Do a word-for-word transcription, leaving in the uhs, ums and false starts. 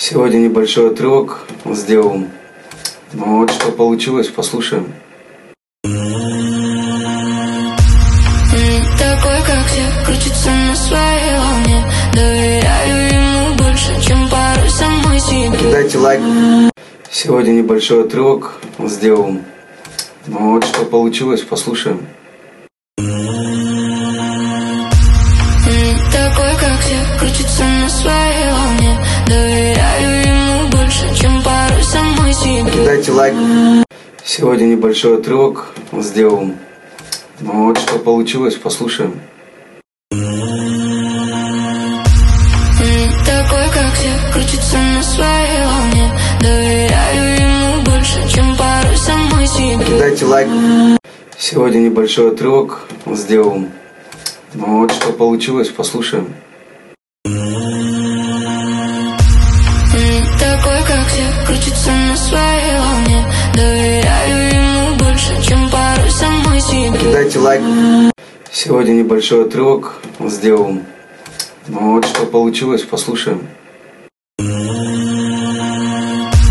Сегодня небольшой отрывок сделал. Ну вот что получилось, послушаем. Такой, как все, крутится на своей волне. Доверяю ему больше, чем порой самой себе. Дайте лайк. Сегодня небольшой отрывок сделал. Ну вот что получилось, послушаем. Такой, как все, крутится на своей волне. Доверяю ему больше, чем порой самой себе. Дайте лайк. Сегодня небольшой отрывок сделал. Ну вот что получилось, послушаем. Такой, как все, крутится на своей волне. Доверяю ему больше, чем порой самой себе. Дайте лайк. Сегодня небольшой отрывок сделал. Ну вот что получилось, послушаем. Такой, как все, крутится на своей волне. Доверяю ему больше, чем порой самой себе. Дайте лайк. Сегодня небольшой отрывок сделал. Ну вот что получилось, послушаем.